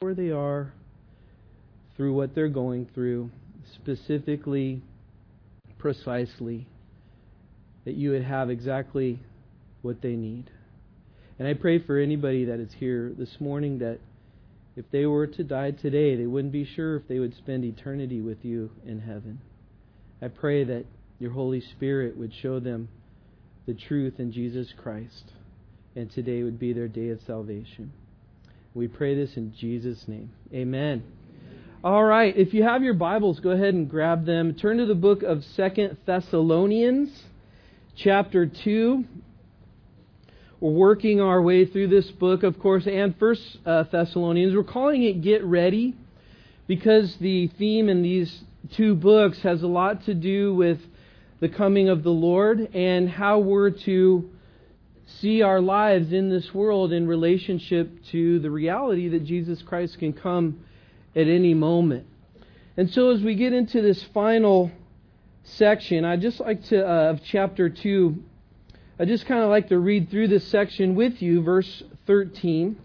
where they are, through what they're going through, specifically, precisely, that you would have exactly what they need. And I pray for anybody that is here this morning that if they were to die today, they wouldn't be sure if they would spend eternity with you in heaven. I pray that your Holy Spirit would show them the truth in Jesus Christ, and today would be their day of salvation. We pray this in Jesus' name. Amen. All right, if you have your Bibles, go ahead and grab them. Turn to the book of 2 Thessalonians, chapter 2. We're working our way through this book, of course, and 1 Thessalonians. We're calling it Get Ready because the theme in these two books has a lot to do with the coming of the Lord and how we're to see our lives in this world in relationship to the reality that Jesus Christ can come at any moment. And so as we get into this final section, I'd just like to, of chapter 2, I just kind of like to read through this section with you, verse 13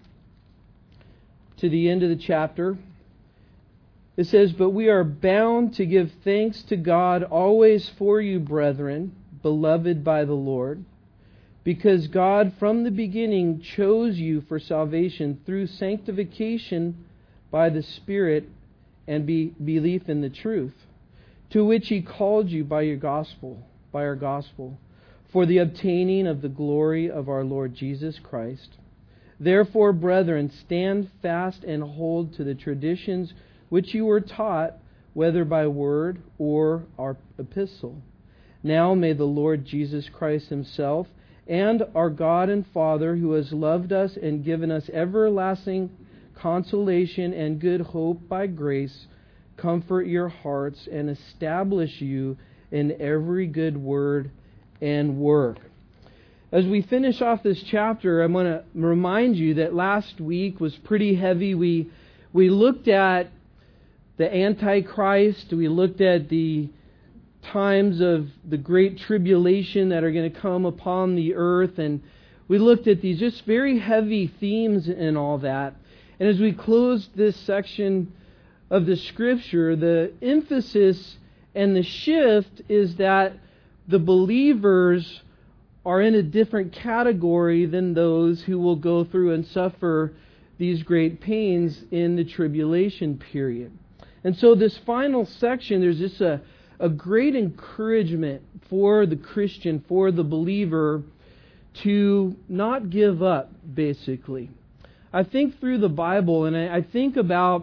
to the end of the chapter. It says, "But we are bound to give thanks to God always for you, brethren, beloved by the Lord, because God from the beginning chose you for salvation through sanctification by the Spirit and belief in the truth, to which He called you by our gospel, for the obtaining of the glory of our Lord Jesus Christ. Therefore, brethren, stand fast and hold to the traditions which you were taught, whether by word or our epistle. Now may the Lord Jesus Christ Himself and our God and Father, who has loved us and given us everlasting consolation and good hope by grace, comfort your hearts and establish you in every good word and work." As we finish off this chapter, I'm going to remind you that last week was pretty heavy. We looked at the Antichrist. We looked at the times of the great tribulation that are going to come upon the earth. And we looked at these just very heavy themes and all that. And as we closed this section of the Scripture, the emphasis and the shift is that the believers are in a different category than those who will go through and suffer these great pains in the tribulation period. And so this final section, there's just a great encouragement for the Christian, for the believer, to not give up, basically. I think through the Bible, and I think about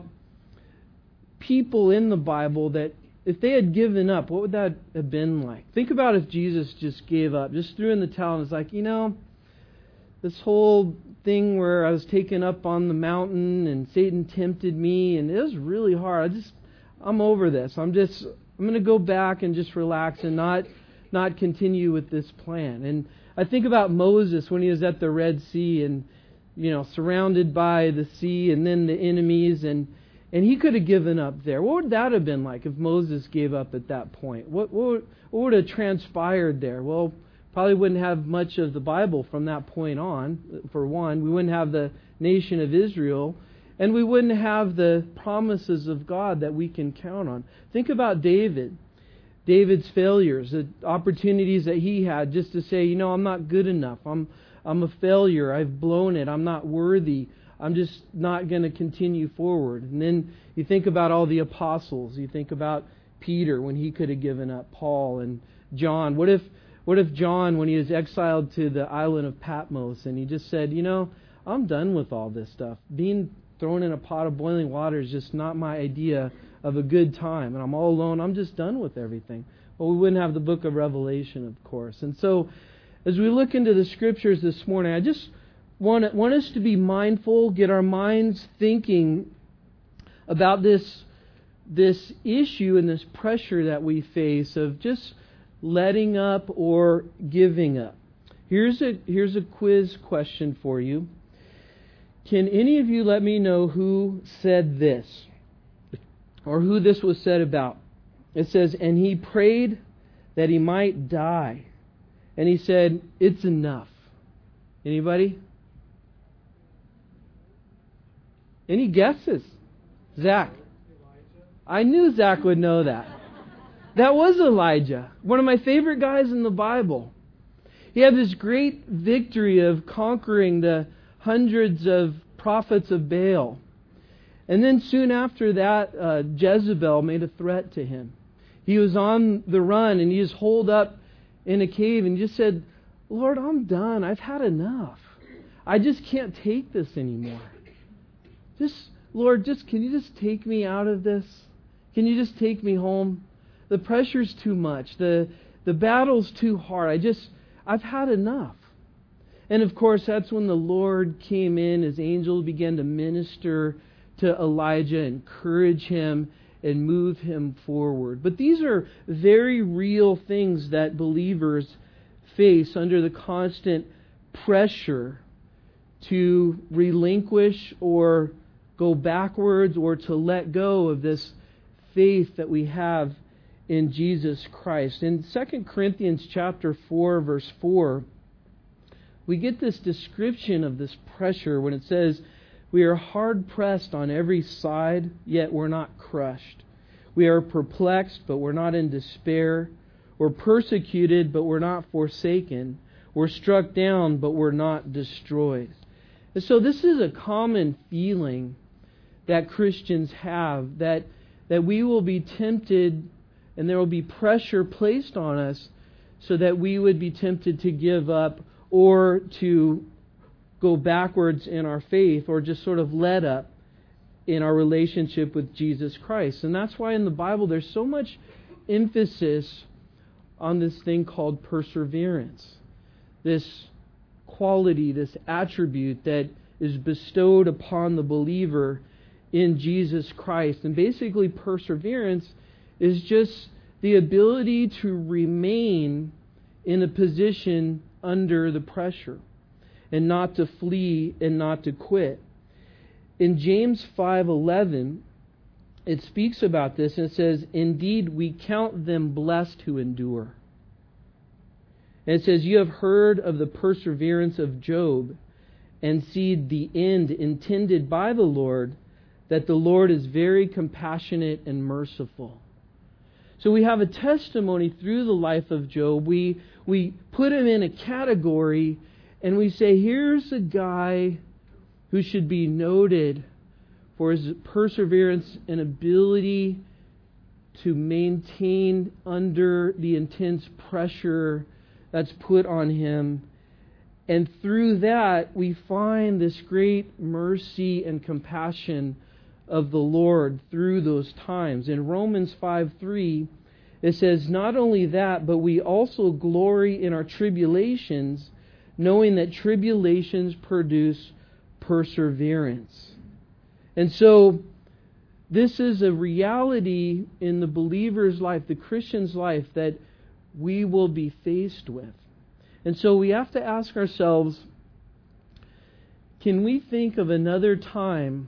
people in the Bible that if they had given up, what would that have been like? Think about if Jesus just gave up, just threw in the towel and was like, this whole thing where I was taken up on the mountain and Satan tempted me and it was really hard. I'm over this. I'm going to go back and just relax and not continue with this plan. And I think about Moses when he was at the Red Sea and, surrounded by the sea and then the enemies and he could have given up there. What would that have been like if Moses gave up at that point? What would have transpired there? Well, probably wouldn't have much of the Bible from that point on, for one. We wouldn't have the nation of Israel, and we wouldn't have the promises of God that we can count on. Think about David's failures, the opportunities that he had just to say, I'm not good enough. I'm a failure. I've blown it. I'm not worthy. I'm just not going to continue forward. And then you think about all the apostles. You think about Peter when he could have given up, Paul and John. What if John, when he was exiled to the island of Patmos, and he just said, I'm done with all this stuff. Being thrown in a pot of boiling water is just not my idea of a good time. And I'm all alone. I'm just done with everything. Well, we wouldn't have the book of Revelation, of course. And so as we look into the Scriptures this morning, I just want us to be mindful, get our minds thinking about this issue and this pressure that we face of just letting up or giving up. Here's a quiz question for you. Can any of you let me know who said this or who this was said about? It says, "And he prayed that he might die. And he said, 'It's enough.'" Anybody? Any guesses? Zach. I knew Zach would know that. That was Elijah, one of my favorite guys in the Bible. He had this great victory of conquering the hundreds of prophets of Baal. And then soon after that, Jezebel made a threat to him. He was on the run and he was holed up in a cave and just said, Lord, I'm done. I've had enough. I just can't take this anymore. Lord, can you just take me out of this? Can you just take me home? The pressure's too much. The battle's too hard. I've had enough. And of course, that's when the Lord came in. His angel began to minister to Elijah, encourage him, and move him forward. But these are very real things that believers face under the constant pressure to relinquish or go backwards or to let go of this faith that we have in Jesus Christ. In 2 Corinthians chapter 4, verse 4, we get this description of this pressure when it says, we are hard pressed on every side, yet we're not crushed. We are perplexed, but we're not in despair. We're persecuted, but we're not forsaken. We're struck down, but we're not destroyed. And so this is a common feeling that Christians have, that we will be tempted and there will be pressure placed on us so that we would be tempted to give up or to go backwards in our faith or just sort of let up in our relationship with Jesus Christ. And that's why in the Bible there's so much emphasis on this thing called perseverance. This quality, this attribute that is bestowed upon the believer in Jesus Christ. And basically perseverance is just the ability to remain in a position under the pressure and not to flee and not to quit. In James 5:11, it speaks about this and it says, indeed, we count them blessed who endure. And it says, you have heard of the perseverance of Job and see the end intended by the Lord, that the Lord is very compassionate and merciful. So we have a testimony through the life of Job. We put him in a category and we say, here's a guy who should be noted for his perseverance and ability to maintain under the intense pressure that's put on him. And through that, we find this great mercy and compassion of the Lord through those times. In Romans 5:3, it says, not only that, but we also glory in our tribulations, knowing that tribulations produce perseverance. And so, this is a reality in the believer's life, the Christian's life, that we will be faced with. And so we have to ask ourselves, can we think of another time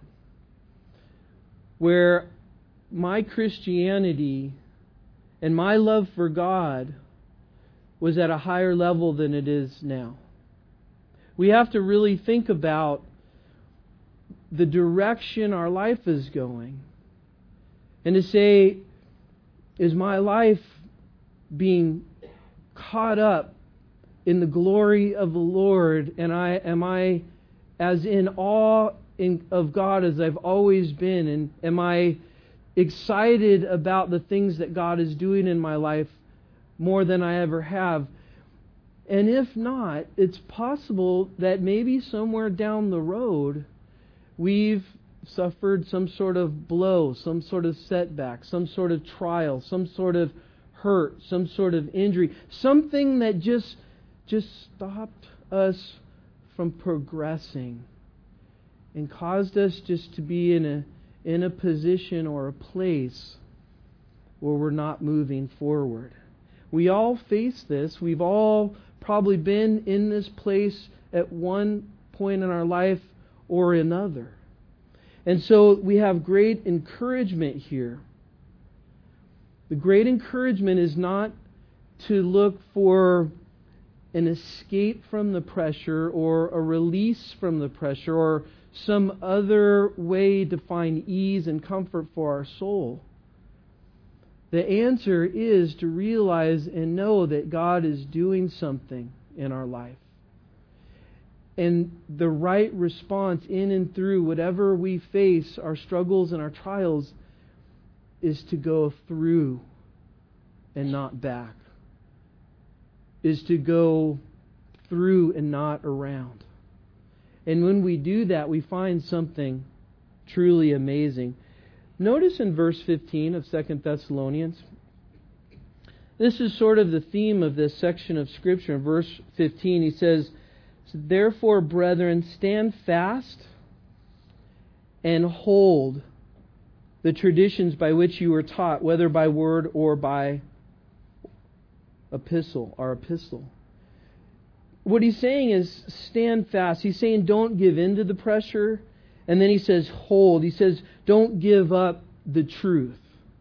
where my Christianity and my love for God was at a higher level than it is now? We have to really think about the direction our life is going. And to say, is my life being caught up in the glory of the Lord? And am I as in awe of God as I've always been? And am I excited about the things that God is doing in my life more than I ever have? And if not, it's possible that maybe somewhere down the road we've suffered some sort of blow, some sort of setback, some sort of trial, some sort of hurt, some sort of injury, something that just stopped us from progressing and caused us just to be in a position or a place where we're not moving forward. We all face this. We've all probably been in this place at one point in our life or another. And so we have great encouragement here. The great encouragement is not to look for an escape from the pressure or a release from the pressure or some other way to find ease and comfort for our soul? The answer is to realize and know that God is doing something in our life. And the right response in and through whatever we face, our struggles and our trials, is to go through and not back. Is to go through and not around. And when we do that, we find something truly amazing. Notice in verse 15 of 2 Thessalonians, this is sort of the theme of this section of Scripture. In verse 15, he says, "Therefore, brethren, stand fast and hold the traditions by which you were taught, whether by word or by epistle." What he's saying is stand fast. He's saying don't give in to the pressure. And then he says hold. He says don't give up the truth.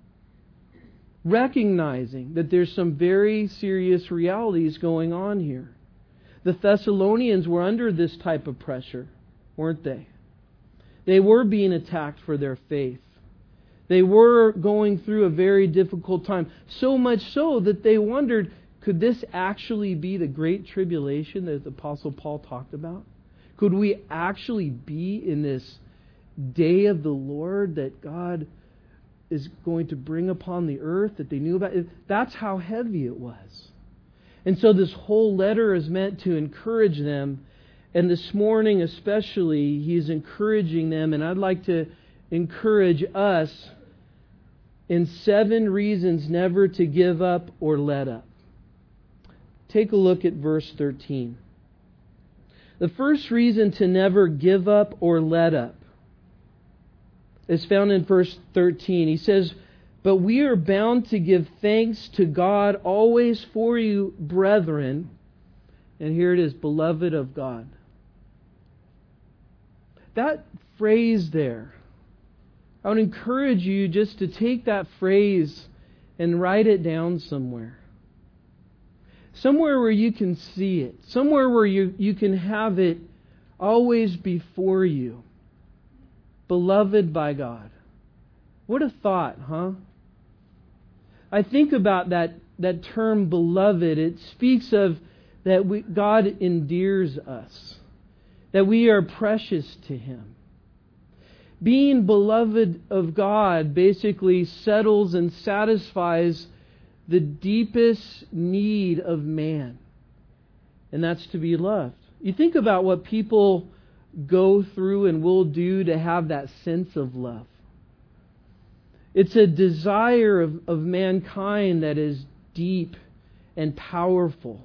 Recognizing that there's some very serious realities going on here. The Thessalonians were under this type of pressure, weren't they? They were being attacked for their faith. They were going through a very difficult time. So much so that they wondered, could this actually be the great tribulation that the Apostle Paul talked about? Could we actually be in this day of the Lord that God is going to bring upon the earth that they knew about? That's how heavy it was. And so this whole letter is meant to encourage them. And this morning especially, he's encouraging them. And I'd like to encourage us in 7 reasons never to give up or let up. Take a look at verse 13. The first reason to never give up or let up is found in verse 13. He says, "But we are bound to give thanks to God always for you, brethren." And here it is, beloved of God. That phrase there, I would encourage you just to take that phrase and write it down somewhere. Somewhere where you can see it. Somewhere where you can have it always before you. Beloved by God. What a thought, huh? I think about that term beloved. It speaks of that God endears us. That we are precious to Him. Being beloved of God basically settles and satisfies the deepest need of man. And that's to be loved. You think about what people go through and will do to have that sense of love. It's a desire of mankind that is deep and powerful.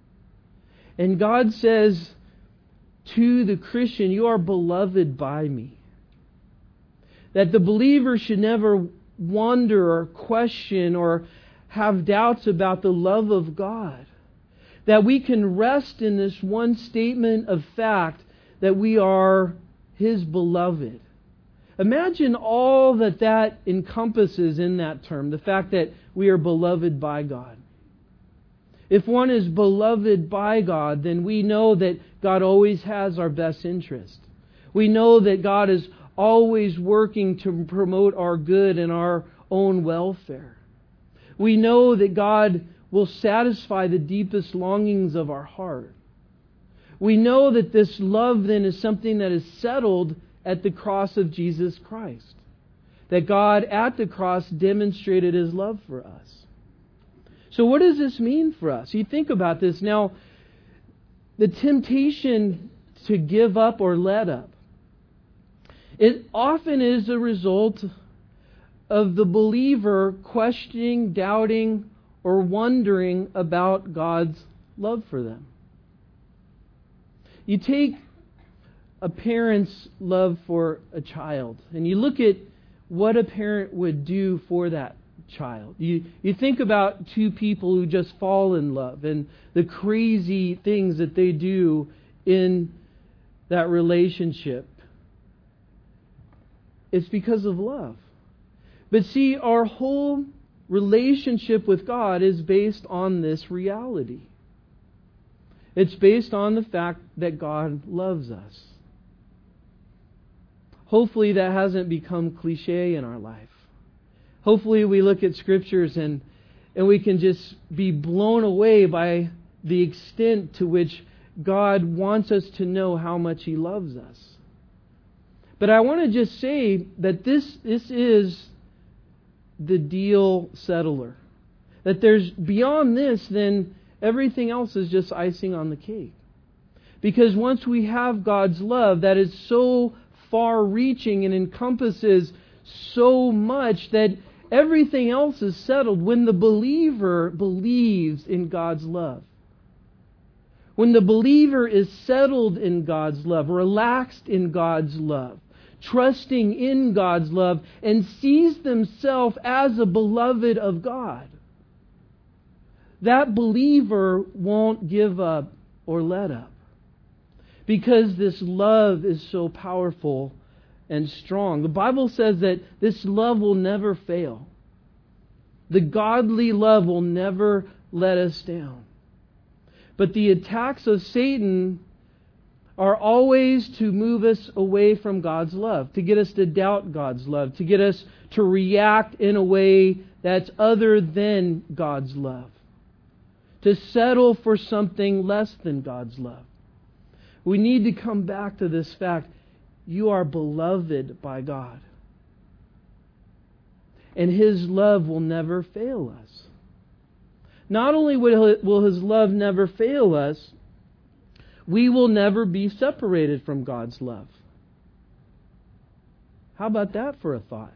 And God says to the Christian, you are beloved by me. That the believer should never wonder or question or have doubts about the love of God. That we can rest in this one statement of fact that we are His beloved. Imagine all that encompasses in that term, the fact that we are beloved by God. If one is beloved by God, then we know that God always has our best interest. We know that God is always working to promote our good and our own welfare. We know that God will satisfy the deepest longings of our heart. We know that this love then is something that is settled at the cross of Jesus Christ. That God at the cross demonstrated His love for us. So what does this mean for us? You think about this. Now, the temptation to give up or let up, it often is a result of the believer questioning, doubting, or wondering about God's love for them. You take a parent's love for a child, and you look at what a parent would do for that child. You think about two people who just fall in love and the crazy things that they do in that relationship. It's because of love. But see, our whole relationship with God is based on this reality. It's based on the fact that God loves us. hopefully that hasn't become cliche in our life. Hopefully we look at Scriptures and we can just be blown away by the extent to which God wants us to know how much He loves us. But I want to just say that this is the deal settler. That there's beyond this, then everything else is just icing on the cake. Because once we have God's love that is so far-reaching and encompasses so much that everything else is settled when the believer believes in God's love. When the believer is settled in God's love, relaxed in God's love, trusting in God's love, and sees themselves as a beloved of God, that believer won't give up or let up. Because this love is so powerful and strong. The Bible says that this love will never fail. The godly love will never let us down. But the attacks of Satan are always to move us away from God's love, to get us to doubt God's love, to get us to react in a way that's other than God's love, to settle for something less than God's love. We need to come back to this fact. You are beloved by God. And His love will never fail us. Not only will His love never fail us, we will never be separated from God's love. How about that for a thought?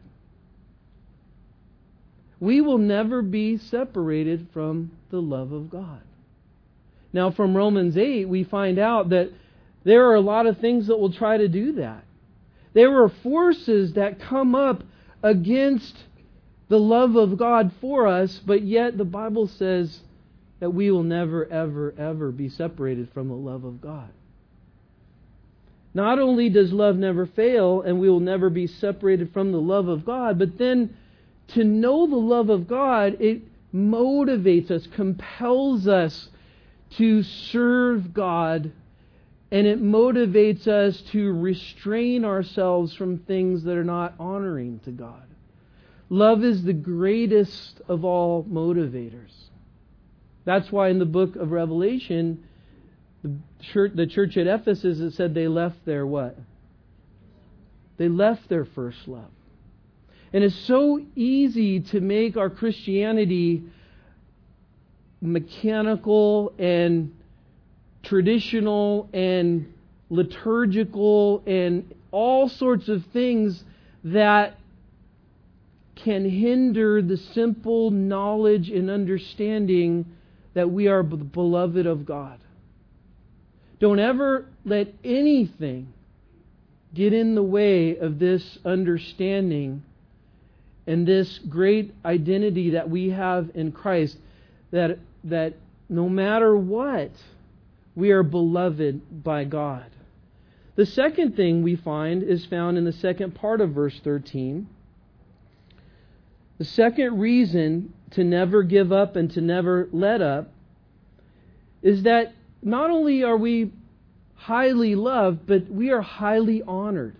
We will never be separated from the love of God. Now, from Romans 8, we find out that there are a lot of things that will try to do that. There are forces that come up against the love of God for us, but yet the Bible says that we will never, ever, ever be separated from the love of God. Not only does love never fail, and we will never be separated from the love of God, but then to know the love of God, it motivates us, compels us to serve God, and it motivates us to restrain ourselves from things that are not honoring to God. Love is the greatest of all motivators. That's why in the book of Revelation, the church at Ephesus, it said they left their what? They left their first love. And it's so easy to make our Christianity mechanical and traditional and liturgical and all sorts of things that can hinder the simple knowledge and understanding that we are beloved of God. Don't ever let anything get in the way of this understanding and this great identity that we have in Christ, that no matter what, we are beloved by God. The second thing we find is found in the second part of verse 13. The second reason to never give up and to never let up is that not only are we highly loved, but we are highly honored.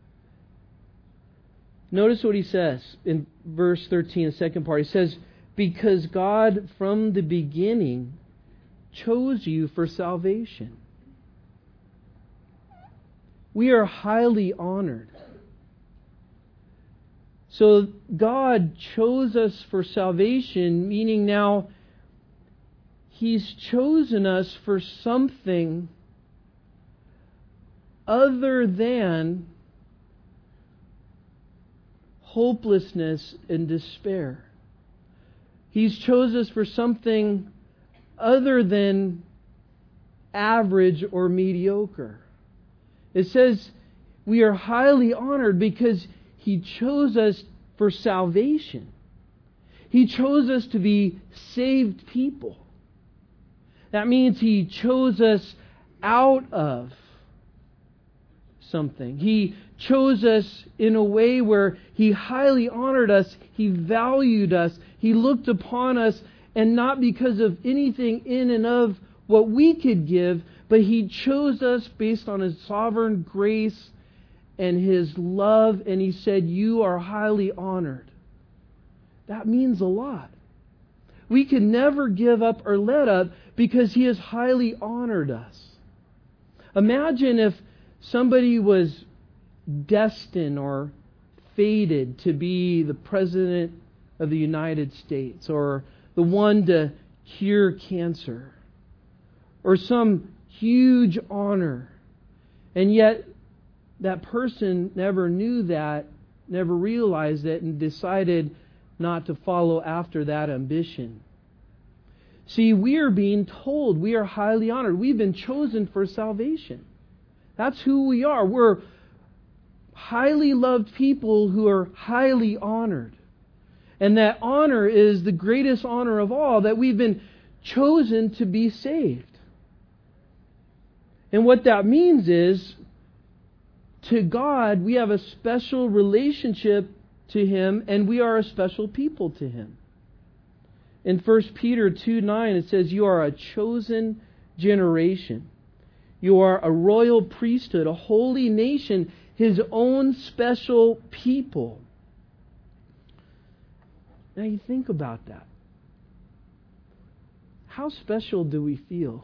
Notice what he says in verse 13, the second part. He says, because God from the beginning chose you for salvation. We are highly honored. So God chose us for salvation, meaning now He's chosen us for something other than hopelessness and despair. He's chosen us for something other than average or mediocre. It says we are highly honored because He chose us for salvation. He chose us to be saved people. That means He chose us out of something. He chose us in a way where He highly honored us. He valued us. He looked upon us, and not because of anything in and of what we could give, but He chose us based on His sovereign grace and His love, and He said, "You are highly honored." That means a lot. We can never give up or let up because He has highly honored us. Imagine if somebody was destined or fated to be the President of the United States, or the one to cure cancer, or some huge honor, and yet that person never knew that, never realized it, and decided not to follow after that ambition. See, we are being told we are highly honored. We've been chosen for salvation. That's who we are. We're highly loved people who are highly honored. And that honor is the greatest honor of all, that we've been chosen to be saved. And what that means is, to God, we have a special relationship to Him, and we are a special people to Him. In 1 Peter 2:9, it says, "You are a chosen generation. You are a royal priesthood, a holy nation, His own special people." Now you think about that. How special do we feel?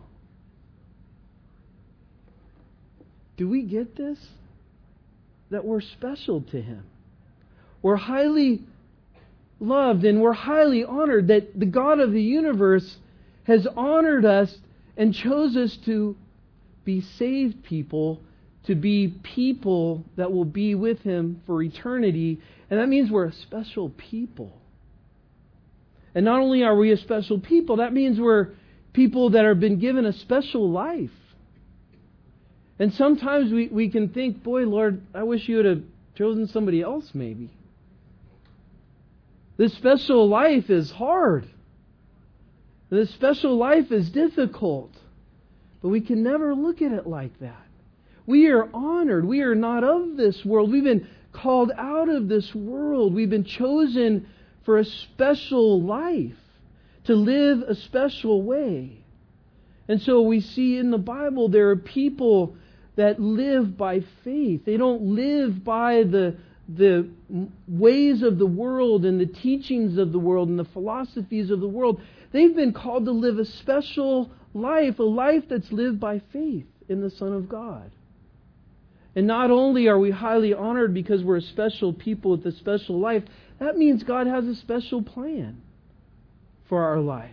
Do we get this? That we're special to Him. We're highly loved and we're highly honored, that the God of the universe has honored us and chose us to be saved people, to be people that will be with Him for eternity. And that means we're a special people. And not only are we a special people, that means we're people that have been given a special life. And sometimes we can think, boy, Lord, I wish You would have chosen somebody else maybe. This special life is hard. This special life is difficult. But we can never look at it like that. We are honored. We are not of this world. We've been called out of this world. We've been chosen for a special life, to live a special way. And so we see in the Bible there are people that live by faith. They don't live by the ways of the world and the teachings of the world and the philosophies of the world. They've been called to live a special life, a life that's lived by faith in the Son of God. And not only are we highly honored because we're a special people with a special life, that means God has a special plan for our life.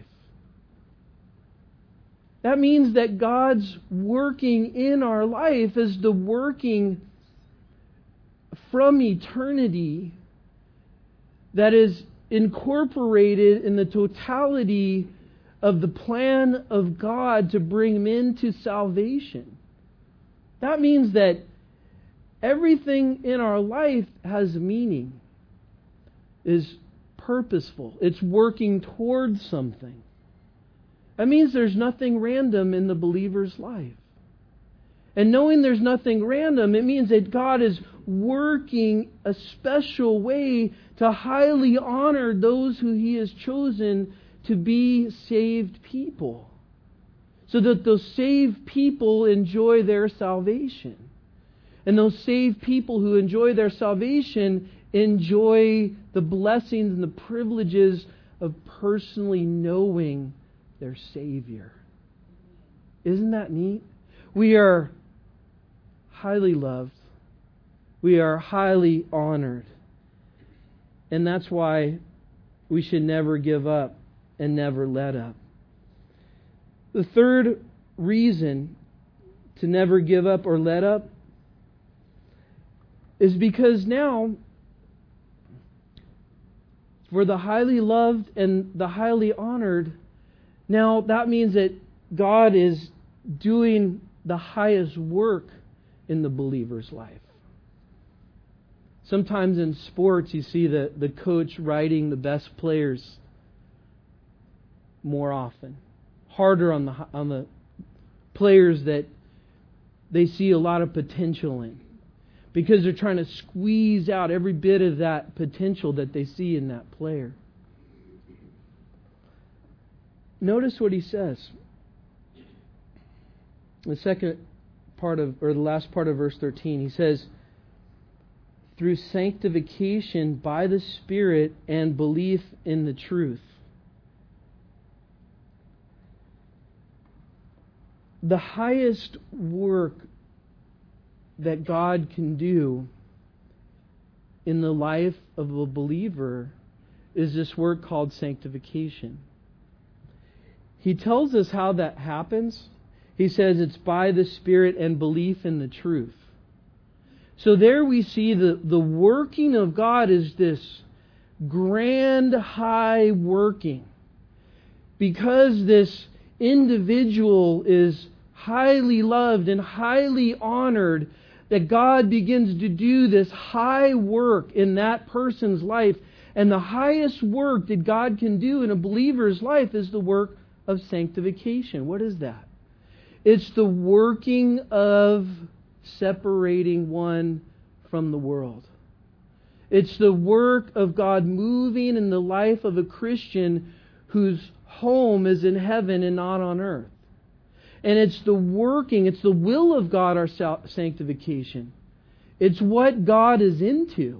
That means that God's working in our life is the working from eternity that is incorporated in the totality of the plan of God to bring men to salvation. That means that everything in our life has meaning, is purposeful. It's working towards something. That means there's nothing random in the believer's life. And knowing there's nothing random, it means that God is working a special way to highly honor those who He has chosen to be saved people, so that those saved people enjoy their salvation. And those saved people who enjoy their salvation enjoy the blessings and the privileges of personally knowing their Savior. Isn't that neat? We are highly loved. We are highly honored. And that's why we should never give up and never let up. The third reason to never give up or let up is because now, for the highly loved and the highly honored, now that means that God is doing the highest work in the believer's life. Sometimes in sports you see the coach writing the best players more often. Harder on the players that they see a lot of potential in, because they're trying to squeeze out every bit of that potential that they see in that player. Notice what he says. The last part of verse 13, he says, through sanctification by the Spirit and belief in the truth. The highest work that God can do in the life of a believer is this work called sanctification. He tells us how that happens. He says it's by the Spirit and belief in the truth. So there we see the working of God is this grand high working. Because this individual is highly loved and highly honored, that God begins to do this high work in that person's life. And the highest work that God can do in a believer's life is the work of sanctification. What is that? It's the working of separating one from the world. It's the work of God moving in the life of a Christian whose home is in heaven and not on earth. And it's the working, it's the will of God, our sanctification. It's what God is into.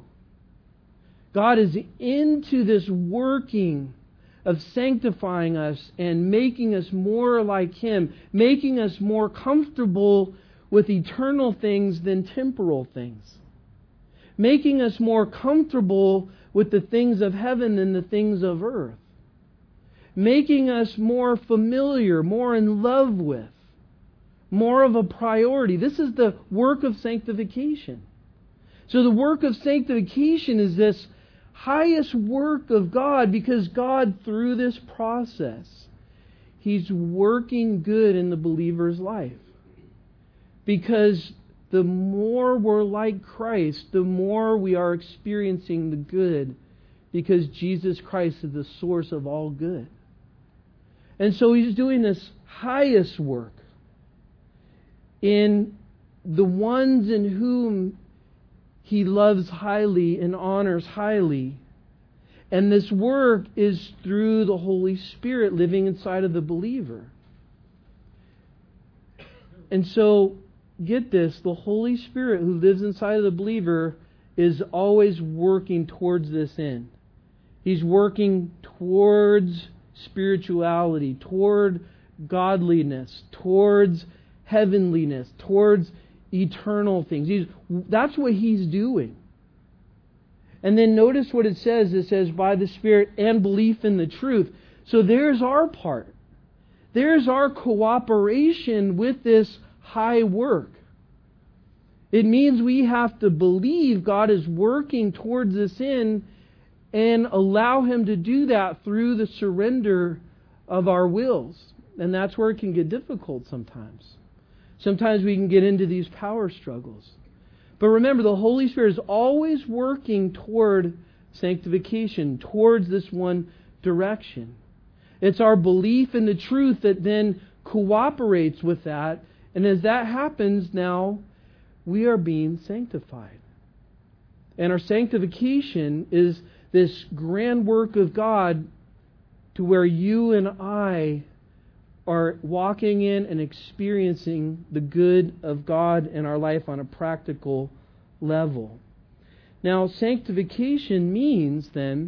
God is into this working of sanctifying us and making us more like Him, making us more comfortable with eternal things than temporal things, making us more comfortable with the things of heaven than the things of earth, making us more familiar, more in love with, more of a priority. This is the work of sanctification. So the work of sanctification is this highest work of God, because God, through this process, He's working good in the believer's life. Because the more we're like Christ, the more we are experiencing the good, because Jesus Christ is the source of all good. And so He's doing this highest work in the ones in whom He loves highly and honors highly. And this work is through the Holy Spirit living inside of the believer. And so, get this, the Holy Spirit who lives inside of the believer is always working towards this end. He's working towards spirituality, toward godliness, towards heavenliness, towards eternal things. That's what He's doing. And then notice what it says. It says, by the Spirit and belief in the truth. So there's our part. There's our cooperation with this high work. It means we have to believe God is working towards this end and allow Him to do that through the surrender of our wills. And that's where it can get difficult sometimes. Sometimes we can get into these power struggles. But remember, the Holy Spirit is always working toward sanctification, towards this one direction. It's our belief in the truth that then cooperates with that. And as that happens, now we are being sanctified. And our sanctification is this grand work of God to where you and I are walking in and experiencing the good of God in our life on a practical level. Now, sanctification means then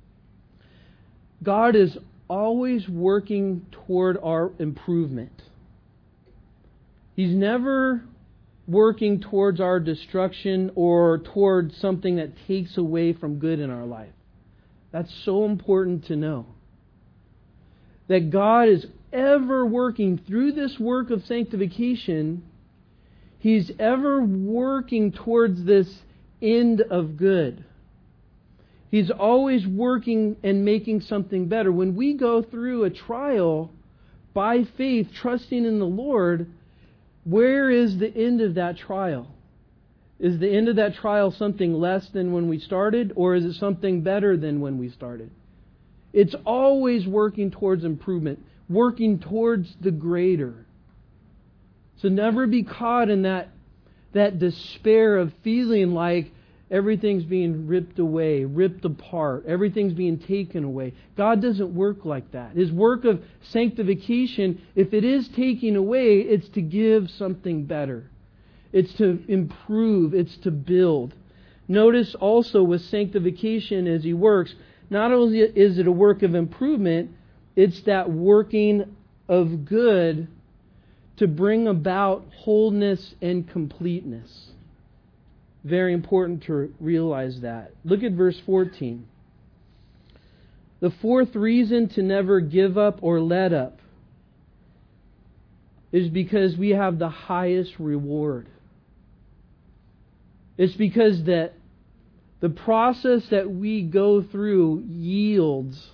God is always working toward our improvement. He's never working towards our destruction or towards something that takes away from good in our life. That's so important to know. That God is ever working through this work of sanctification. He's ever working towards this end of good. He's always working and making something better. When we go through a trial by faith, trusting in the Lord, where is the end of that trial? Is the end of that trial something less than when we started, or is it something better than when we started? It's always working towards improvement, working towards the greater. So never be caught in that despair of feeling like everything's being ripped away, ripped apart, everything's being taken away. God doesn't work like that. His work of sanctification, if it is taking away, it's to give something better. It's to improve. It's to build. Notice also with sanctification as He works, not only is it a work of improvement, it's that working of good to bring about wholeness and completeness. Very important to realize that. Look at verse 14. The fourth reason to never give up or let up is because we have the highest reward. It's because that the process that we go through yields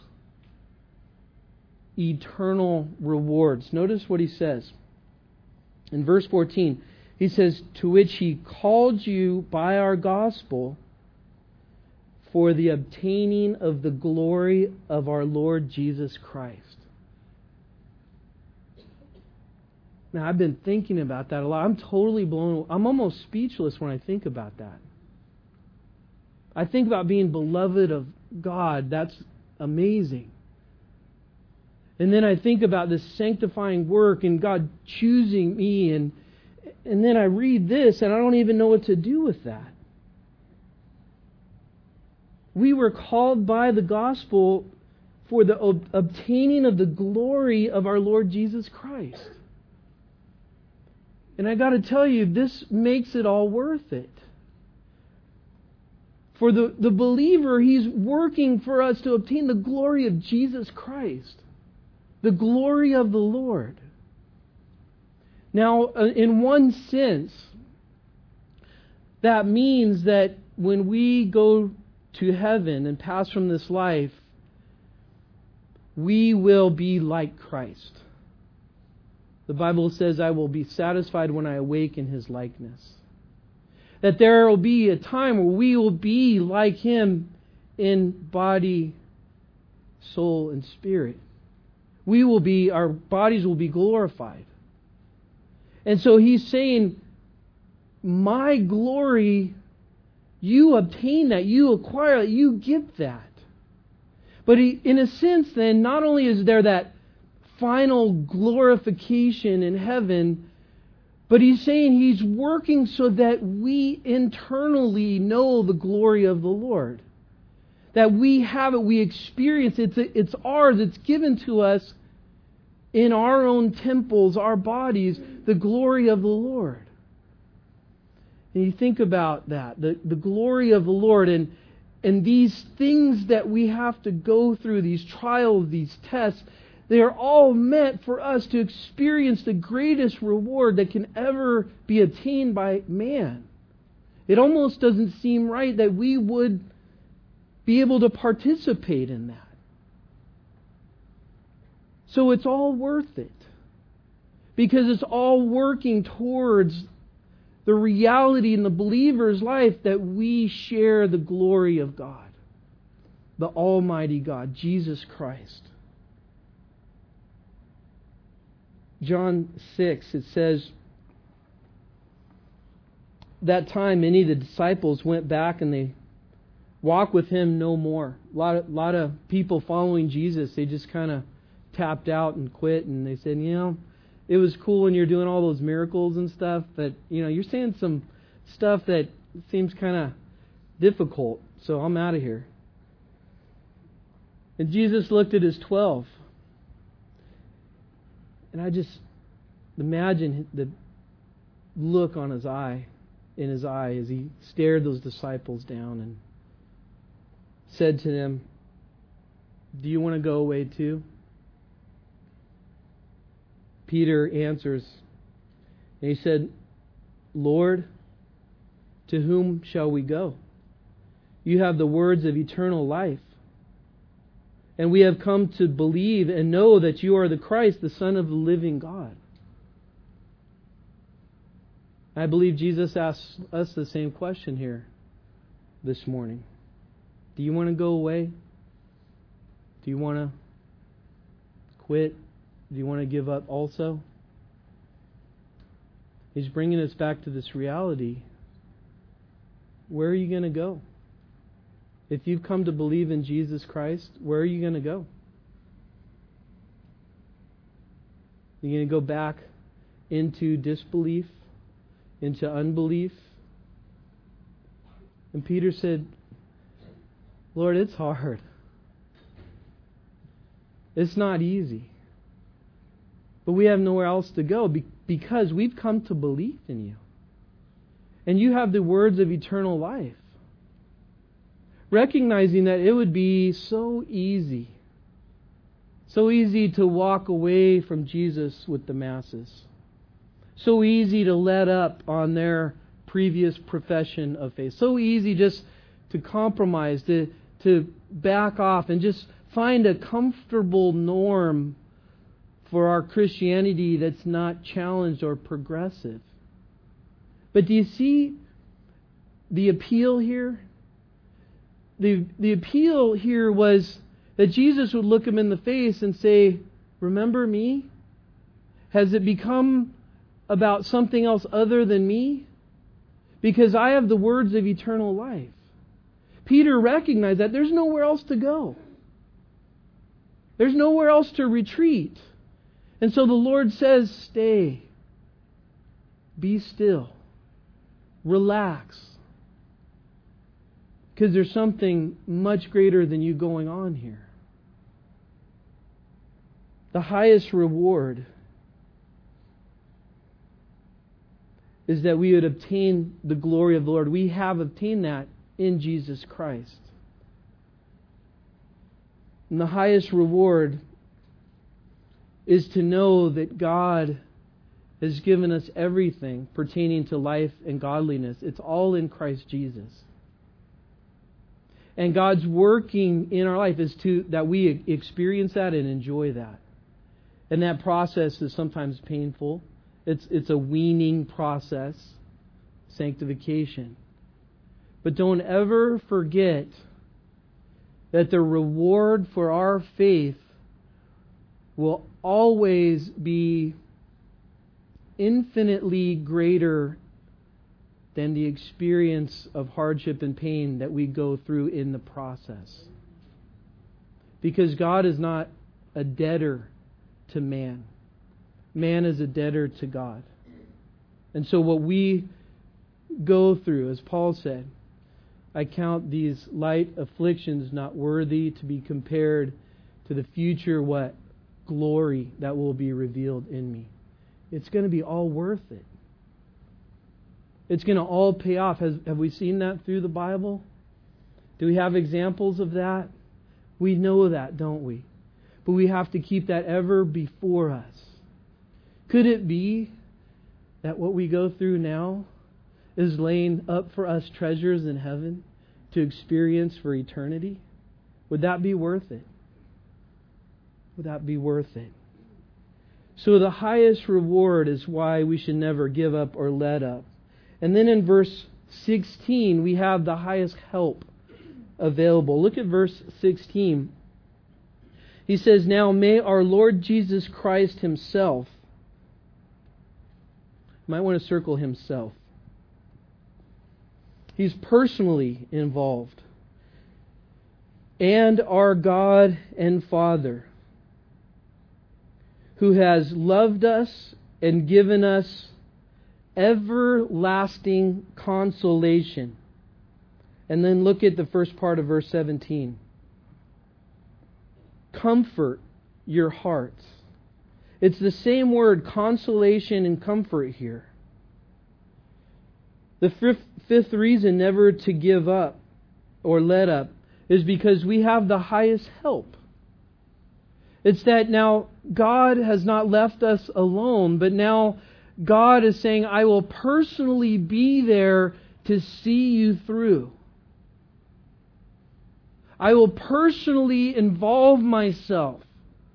eternal rewards. Notice what he says. In verse 14, he says, to which He called you by our gospel for the obtaining of the glory of our Lord Jesus Christ. Now, I've been thinking about that a lot. I'm totally blown away. I'm almost speechless when I think about that. I think about being beloved of God. That's amazing. And then I think about this sanctifying work and God choosing me. And then I read this and I don't even know what to do with that. We were called by the gospel for the obtaining of the glory of our Lord Jesus Christ. And I got to tell you, this makes it all worth it. For the believer, he's working for us to obtain the glory of Jesus Christ. The glory of the Lord. Now, in one sense, that means that when we go to heaven and pass from this life, we will be like Christ. The Bible says, I will be satisfied when I awake in His likeness. That there will be a time where we will be like Him in body, soul, and spirit. Our bodies will be glorified. And so He's saying, my glory, you obtain that, you acquire that, you get that. But in a sense then, not only is there that final glorification in heaven, but He's saying He's working so that we internally know the glory of the Lord. That we have it, we experience it, it's ours, it's given to us in our own temples, our bodies, the glory of the Lord. And you think about that, the glory of the Lord and these things that we have to go through, these trials, these tests, they are all meant for us to experience the greatest reward that can ever be attained by man. It almost doesn't seem right that we would be able to participate in that. So it's all worth it. Because it's all working towards the reality in the believer's life that we share the glory of God. The Almighty God, Jesus Christ. John 6, it says, that time many of the disciples went back and they walked with Him no more. A lot of people following Jesus, they just kind of tapped out and quit, and they said, it was cool when you're doing all those miracles and stuff, but you're saying some stuff that seems kind of difficult, so I'm out of here. And Jesus looked at His 12. And I just imagine the look on in his eye as He stared those disciples down and said to them, do you want to go away too? Peter answers, and he said, Lord, to whom shall we go? You have the words of eternal life. And we have come to believe and know that You are the Christ, the Son of the living God. I believe Jesus asks us the same question here this morning. Do you want to go away? Do you want to quit? Do you want to give up also? He's bringing us back to this reality. Where are you going to go? If you've come to believe in Jesus Christ, where are you going to go? Are you going to go back into disbelief, into unbelief? And Peter said, Lord, it's hard. It's not easy. But we have nowhere else to go because we've come to believe in you. And you have the words of eternal life. Recognizing that it would be so easy to walk away from Jesus with the masses. So easy to let up on their previous profession of faith. So easy just to compromise, to back off and just find a comfortable norm for our Christianity that's not challenged or progressive. But do you see the appeal here? The appeal here was that Jesus would look him in the face and say, remember me? Has it become about something else other than me? Because I have the words of eternal life. Peter recognized that there's nowhere else to go. There's nowhere else to retreat. And so the Lord says, stay. Be still. Relax. Because there's something much greater than you going on here. The highest reward is that we would obtain the glory of the Lord. We have obtained that in Jesus Christ. And the highest reward is to know that God has given us everything pertaining to life and godliness. It's all in Christ Jesus. And God's working in our life is that we experience that and enjoy that. And that process is sometimes painful. It's a weaning process, sanctification. But don't ever forget that the reward for our faith will always be infinitely greater than the experience of hardship and pain that we go through in the process. Because God is not a debtor to man. Man is a debtor to God. And so what we go through, as Paul said, I count these light afflictions not worthy to be compared to the future what? Glory that will be revealed in me. It's going to be all worth it. It's going to all pay off. Have we seen that through the Bible? Do we have examples of that? We know that, don't we? But we have to keep that ever before us. Could it be that what we go through now is laying up for us treasures in heaven to experience for eternity? Would that be worth it? Would that be worth it? So the highest reward is why we should never give up or let up. And then in verse 16, we have the highest help available. Look at verse 16. He says, now may our Lord Jesus Christ Himself, you might want to circle Himself. He's personally involved. And our God and Father, who has loved us and given us everlasting consolation. And then look at the first part of verse 17. Comfort your hearts. It's the same word, consolation and comfort here. The fifth reason never to give up or let up is because we have the highest help. It's that now God has not left us alone, but now God is saying, I will personally be there to see you through. I will personally involve myself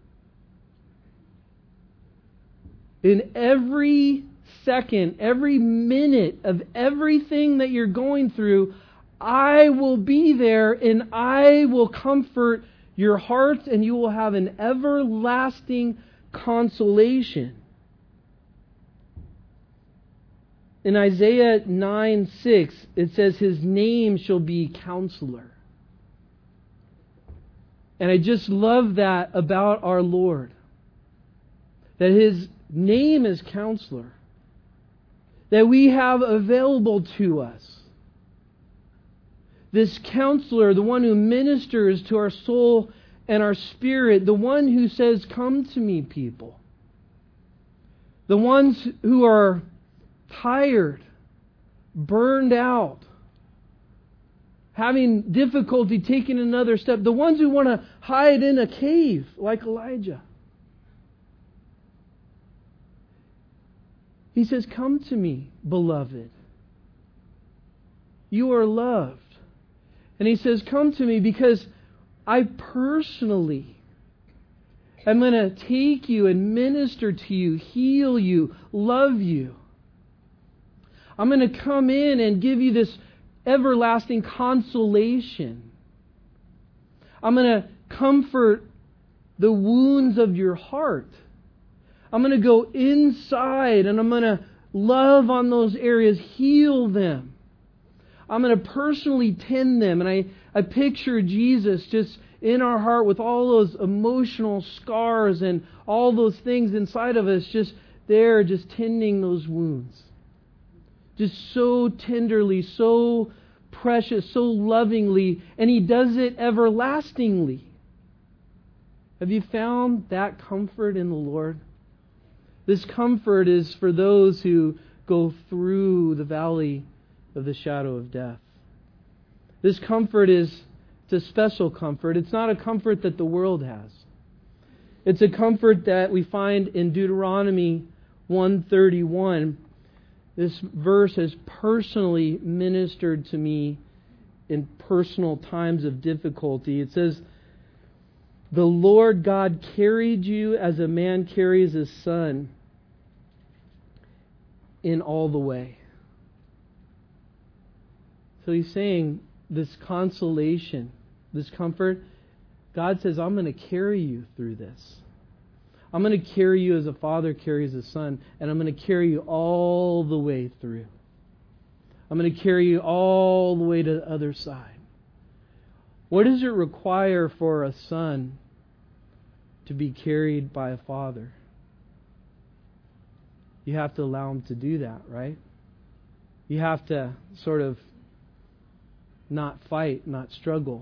in every second, every minute of everything that you're going through. I will be there and I will comfort your heart, and you will have an everlasting consolation. In Isaiah 9:6, it says, His name shall be Counselor. And I just love that about our Lord. That His name is Counselor. That we have available to us this counselor, the one who ministers to our soul and our spirit, the one who says, "Come to me, people." The ones who are tired, burned out, having difficulty taking another step, the ones who want to hide in a cave like Elijah. He says, "Come to me, beloved. You are loved." And He says, "Come to me because I personally am going to take you and minister to you, heal you, love you. I'm going to come in and give you this everlasting consolation. I'm going to comfort the wounds of your heart. I'm going to go inside and I'm going to love on those areas, heal them. I'm going to personally tend them." And I picture Jesus just in our heart with all those emotional scars and all those things inside of us, just there, just tending those wounds. Just so tenderly, so precious, so lovingly, and He does it everlastingly. Have you found that comfort in the Lord? This comfort is for those who go through the valley of the shadow of death. This comfort is a special comfort. It's not a comfort that the world has. It's a comfort that we find in Deuteronomy 1:31. This verse has personally ministered to me in personal times of difficulty. It says, "The Lord God carried you as a man carries his son in all the way." So He's saying this consolation, this comfort, God says, "I'm going to carry you through this. I'm going to carry you as a father carries a son, and I'm going to carry you all the way through. I'm going to carry you all the way to the other side." What does it require for a son to be carried by a father? You have to allow him to do that, right? You have to sort of not fight, not struggle.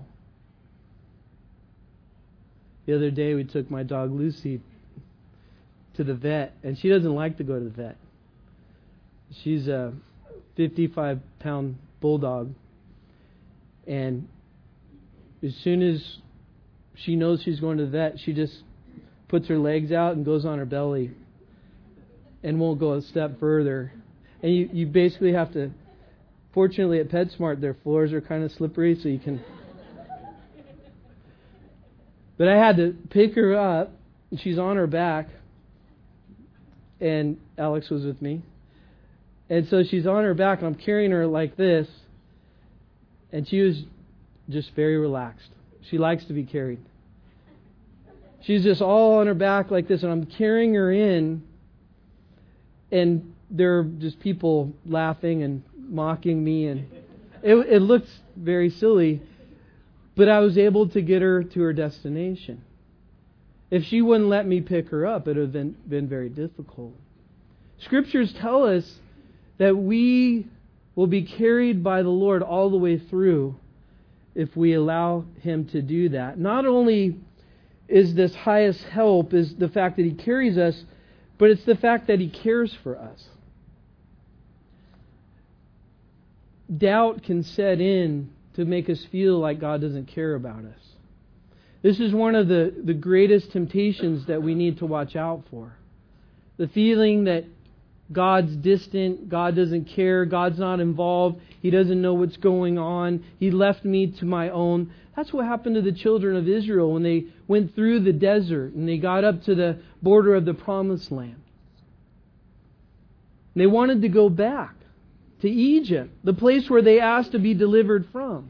The other day we took my dog Lucy to the vet, and she doesn't like to go to the vet. She's a 55-pound bulldog, and as soon as she knows she's going to the vet, she just puts her legs out and goes on her belly and won't go a step further. And you basically have to, fortunately at PetSmart their floors are kind of slippery, so you can. But I had to pick her up, and she's on her back, and Alex was with me. And so she's on her back, and I'm carrying her like this, and she was just very relaxed. She likes to be carried. She's just all on her back like this, and I'm carrying her in, and there are just people laughing and mocking me, and it looks very silly, but I was able to get her to her destination. If she wouldn't let me pick her up, it would have been very difficult. Scriptures tell us that we will be carried by the Lord all the way through if we allow Him to do that. Not only is this highest help is the fact that He carries us, but it's the fact that He cares for us. Doubt can set in to make us feel like God doesn't care about us. This is one of the greatest temptations that we need to watch out for. The feeling that God's distant, God doesn't care, God's not involved, He doesn't know what's going on, He left me to my own. That's what happened to the children of Israel when they went through the desert and they got up to the border of the Promised Land. They wanted to go back to Egypt, the place where they asked to be delivered from.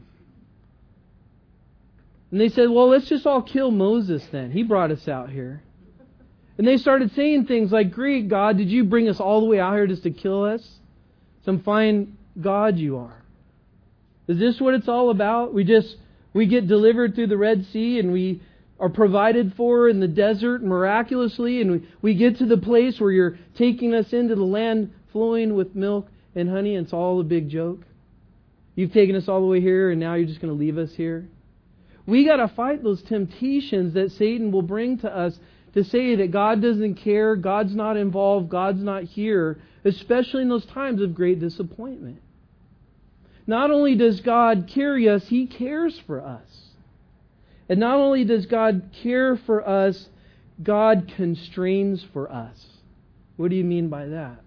And they said, well, let's just all kill Moses then. He brought us out here. And they started saying things like, great God, did you bring us all the way out here just to kill us? Some fine God you are. Is this what it's all about? We get delivered through the Red Sea and we are provided for in the desert miraculously, and we get to the place where you're taking us into the land flowing with milk and honey, and it's all a big joke. You've taken us all the way here and now you're just going to leave us here. We got to fight those temptations that Satan will bring to us to say that God doesn't care, God's not involved, God's not here, especially in those times of great disappointment. Not only does God carry us, He cares for us. And not only does God care for us, God constrains for us. What do you mean by that?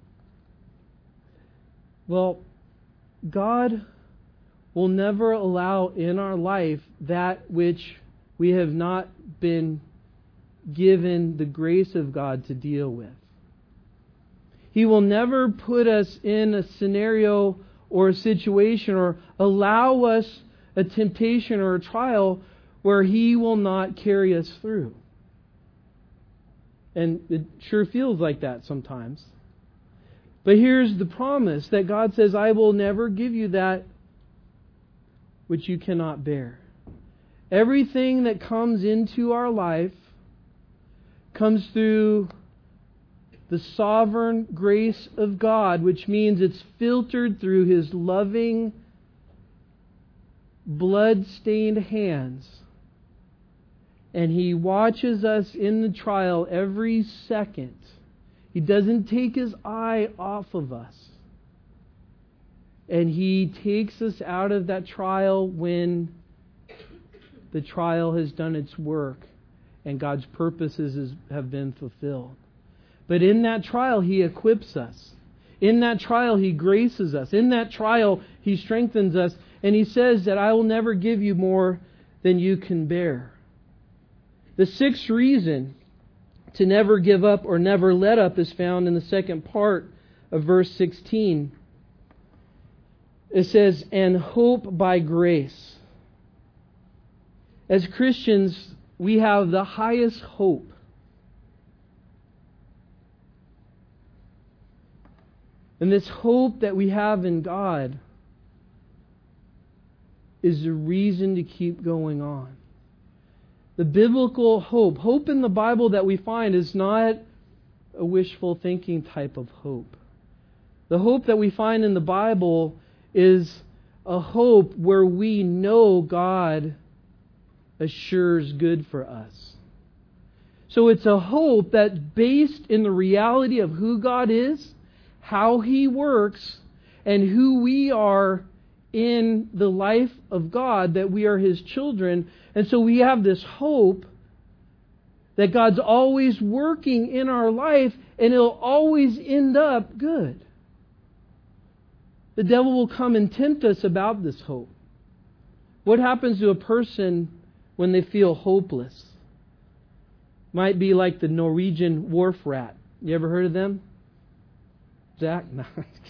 Well, God will never allow in our life that which we have not been given the grace of God to deal with. He will never put us in a scenario or a situation or allow us a temptation or a trial where He will not carry us through. And it sure feels like that sometimes. But here's the promise that God says, I will never give you that which you cannot bear. Everything that comes into our life comes through the sovereign grace of God, which means it's filtered through His loving, blood-stained hands. And He watches us in the trial every second. He doesn't take His eye off of us. And He takes us out of that trial when the trial has done its work and God's purposes have been fulfilled. But in that trial, He equips us. In that trial, He graces us. In that trial, He strengthens us. And He says that I will never give you more than you can bear. The sixth reason to never give up or never let up is found in the second part of verse 16. It says, and hope by grace. As Christians, we have the highest hope. And this hope that we have in God is the reason to keep going on. The biblical hope in the Bible that we find is not a wishful thinking type of hope. The hope that we find in the Bible is a hope where we know God assures good for us. So it's a hope that's based in the reality of who God is, how He works, and who we are in the life of God, that we are His children. And so we have this hope that God's always working in our life and it'll always end up good. The devil will come and tempt us about this hope. What happens to a person when they feel hopeless? Might be like the Norwegian wharf rat. You ever heard of them? Zach? No.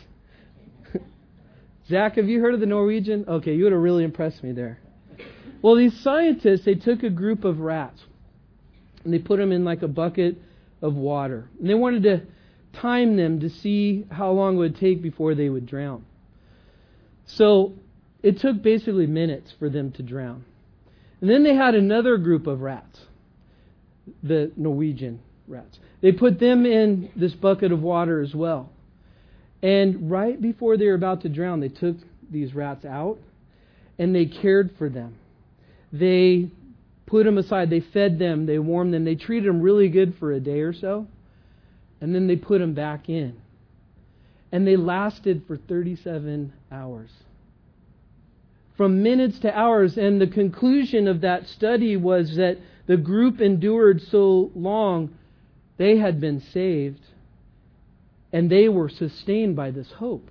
Zach, have you heard of the Norwegian? Okay, you would have really impressed me there. Well, these scientists, they took a group of rats and they put them in like a bucket of water. And they wanted to time them to see how long it would take before they would drown. So it took basically minutes for them to drown. And then they had another group of rats, the Norwegian rats. They put them in this bucket of water as well. And right before they were about to drown, they took these rats out and they cared for them. They put them aside. They fed them. They warmed them. They treated them really good for a day or so. And then they put them back in. And they lasted for 37 hours. From minutes to hours. And the conclusion of that study was that the group endured so long, they had been saved. And they were sustained by this hope.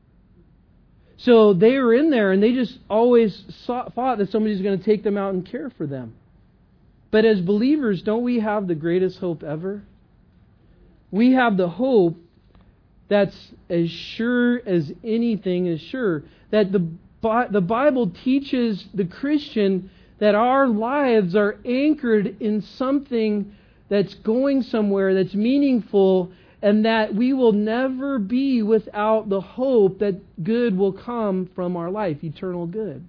So they were in there and they just always thought that somebody's going to take them out and care for them. But as believers, don't we have the greatest hope ever? We have the hope that's as sure as anything is sure. That the Bible teaches the Christian that our lives are anchored in something that's going somewhere, that's meaningful, and that we will never be without the hope that good will come from our life, eternal good.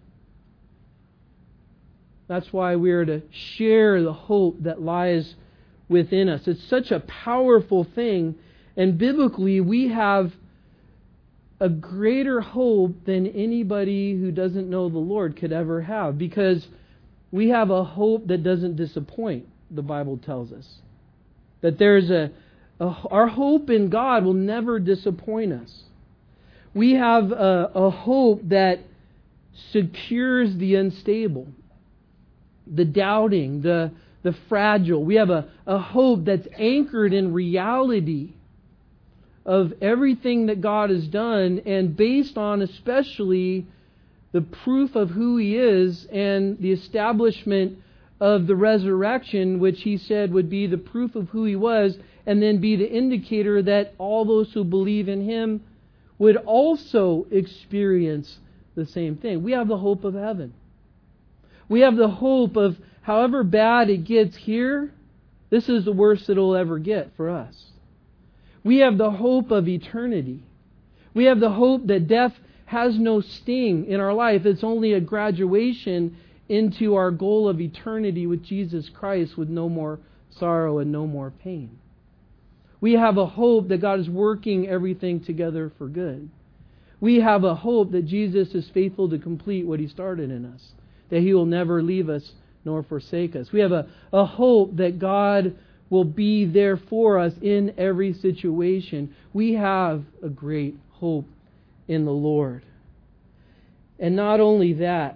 That's why we are to share the hope that lies within us. It's such a powerful thing. And biblically, we have a greater hope than anybody who doesn't know the Lord could ever have, because we have a hope that doesn't disappoint, the Bible tells us. That there's our hope in God will never disappoint us. We have a hope that secures the unstable, the doubting, the fragile. We have a hope that's anchored in reality of everything that God has done, and based on especially the proof of who He is and the establishment of the resurrection, which He said would be the proof of who He was, and then be the indicator that all those who believe in Him would also experience the same thing. We have the hope of heaven. We have the hope of however bad it gets here, this is the worst it'll ever get for us. We have the hope of eternity. We have the hope that death has no sting in our life. It's only a graduation into our goal of eternity with Jesus Christ, with no more sorrow and no more pain. We have a hope that God is working everything together for good. We have a hope that Jesus is faithful to complete what He started in us, that He will never leave us nor forsake us. We have a hope that God will be there for us in every situation. We have a great hope in the Lord. And not only that,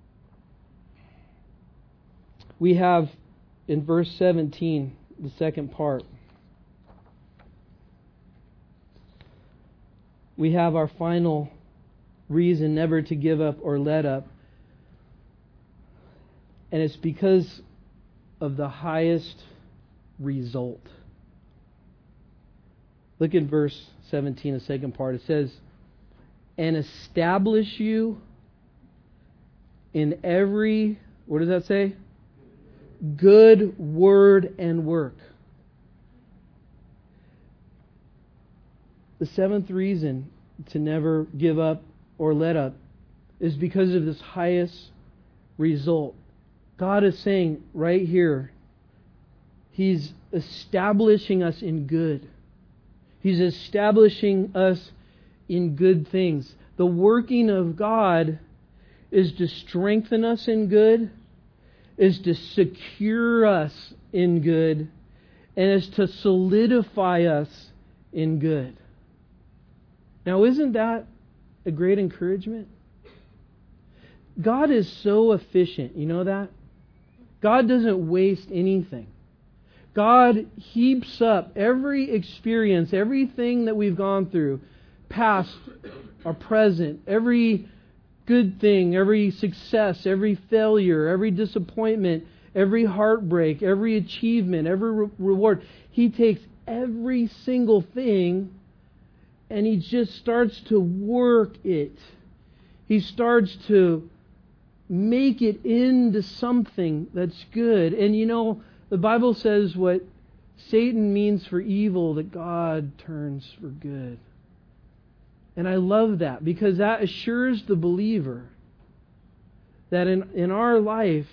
we have in verse 17, the second part, we have our final reason never to give up or let up. And it's because of the highest result. Look at verse 17, the second part. It says, and establish you in every, what does that say? Good word and work. The seventh reason to never give up or let up is because of this highest result. God is saying right here, He's establishing us in good. He's establishing us in good things. The working of God is to strengthen us in good, is to secure us in good, and is to solidify us in good. Now, isn't that a great encouragement? God is so efficient. You know that? God doesn't waste anything. God heaps up every experience, everything that we've gone through, past or present, every good thing, every success, every failure, every disappointment, every heartbreak, every achievement, every reward. He takes every single thing and He just starts to work it. He starts to make it into something that's good. And you know, the Bible says what Satan means for evil, that God turns for good. And I love that, because that assures the believer that in our life,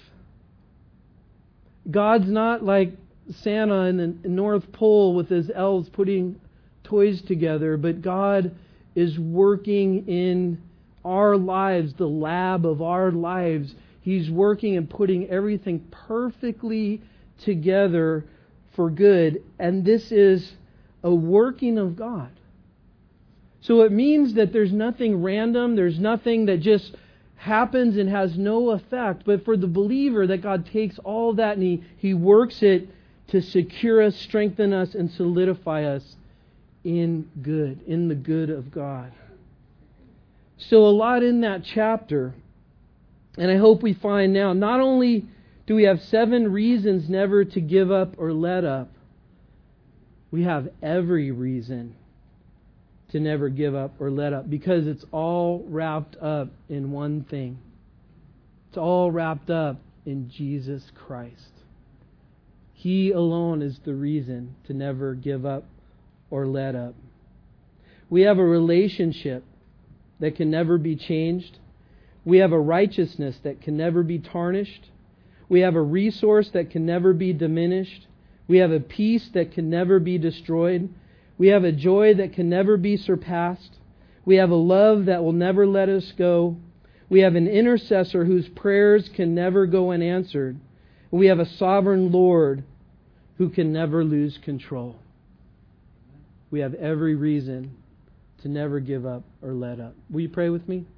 God's not like Santa in the North Pole with his elves putting toys together, but God is working in our lives, the lab of our lives. He's working and putting everything perfectly together for good. And this is a working of God. So it means that there's nothing random, there's nothing that just happens and has no effect. But for the believer, that God takes all that and He works it to secure us, strengthen us, and solidify us in good, in the good of God. So a lot in that chapter. And I hope we find now, not only do we have 7 reasons never to give up or let up, we have every reason to never give up or let up, because it's all wrapped up in one thing. It's all wrapped up in Jesus Christ. He alone is the reason to never give up or let up. We have a relationship that can never be changed. We have a righteousness that can never be tarnished. We have a resource that can never be diminished. We have a peace that can never be destroyed. We have a joy that can never be surpassed. We have a love that will never let us go. We have an intercessor whose prayers can never go unanswered. We have a sovereign Lord who can never lose control. We have every reason to never give up or let up. Will you pray with me?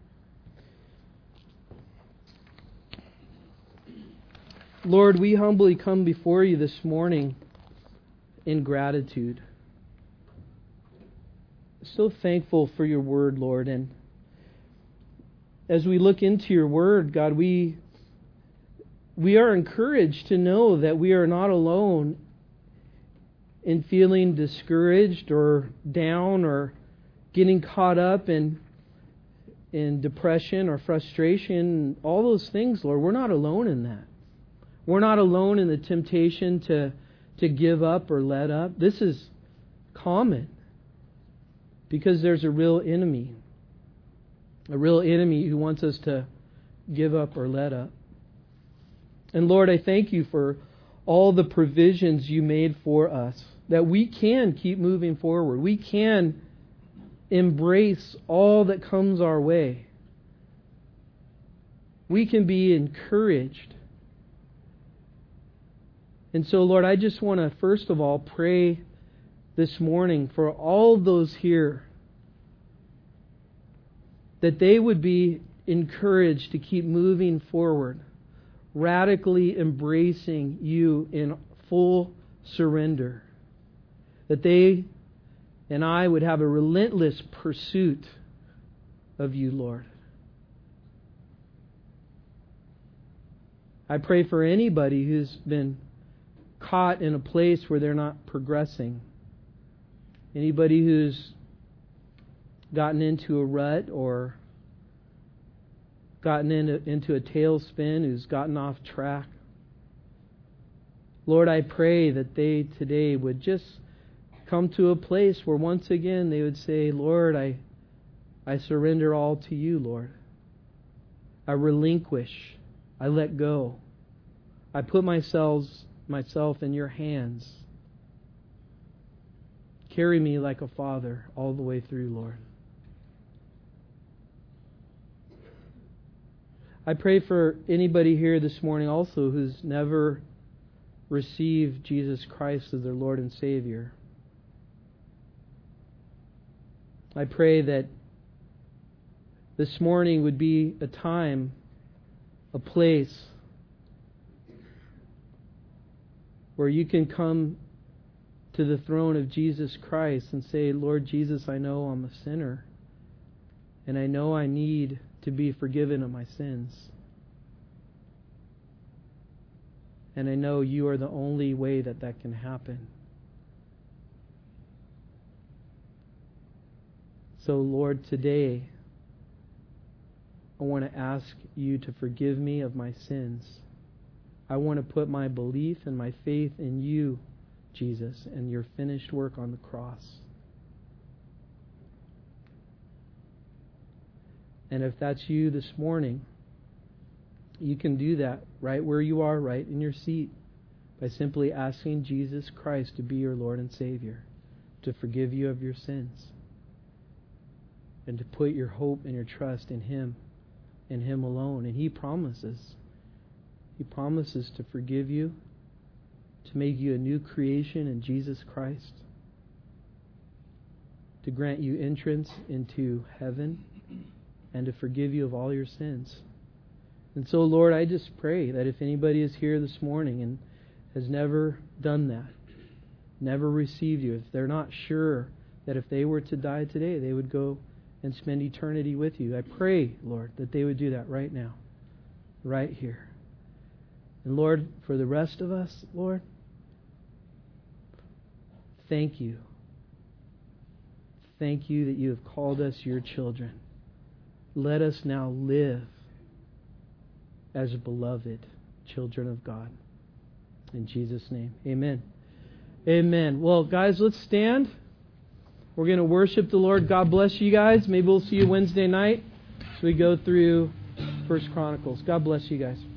Lord, we humbly come before you this morning in gratitude. So thankful for your word, Lord. And as we look into your word, God, we are encouraged to know that we are not alone in feeling discouraged or down or getting caught up in depression or frustration, all those things, Lord. We're not alone in that. We're not alone in the temptation to give up or let up. This is common because there's a real enemy who wants us to give up or let up. And Lord, I thank you for all the provisions you made for us, that we can keep moving forward. We can embrace all that comes our way. We can be encouraged. And so, Lord, I just want to first of all pray this morning for all those here, that they would be encouraged to keep moving forward, radically embracing you in full surrender. That they and I would have a relentless pursuit of you, Lord. I pray for anybody who's been caught in a place where they're not progressing. Anybody who's gotten into a rut or gotten into a tailspin, who's gotten off track. Lord, I pray that they today would just come to a place where once again they would say, Lord, I surrender all to you, Lord. I relinquish. I let go. I put myself in your hands. Carry me like a father all the way through, Lord. I pray for anybody here this morning also who's never received Jesus Christ as their Lord and Savior. I pray that this morning would be a time, a place where you can come to the throne of Jesus Christ and say, Lord Jesus, I know I'm a sinner, and I know I need to be forgiven of my sins. And I know you are the only way that can happen. So, Lord, today, I want to ask you to forgive me of my sins. I want to put my belief and my faith in you, Jesus, and your finished work on the cross. And if that's you this morning, you can do that right where you are, right in your seat, by simply asking Jesus Christ to be your Lord and Savior, to forgive you of your sins, and to put your hope and your trust in Him and Him alone. And He promises to forgive you, to make you a new creation in Jesus Christ, to grant you entrance into heaven, and to forgive you of all your sins. And so, Lord, I just pray that if anybody is here this morning and has never done that, never received you, if they're not sure that if they were to die today, they would go and spend eternity with you, I pray, Lord, that they would do that right now, right here. And Lord, for the rest of us, Lord, thank you. Thank you that you have called us your children. Let us now live as beloved children of God. In Jesus' name, amen. Amen. Well, guys, let's stand. We're going to worship the Lord. God bless you guys. Maybe we'll see you Wednesday night as we go through 1 Chronicles. God bless you guys.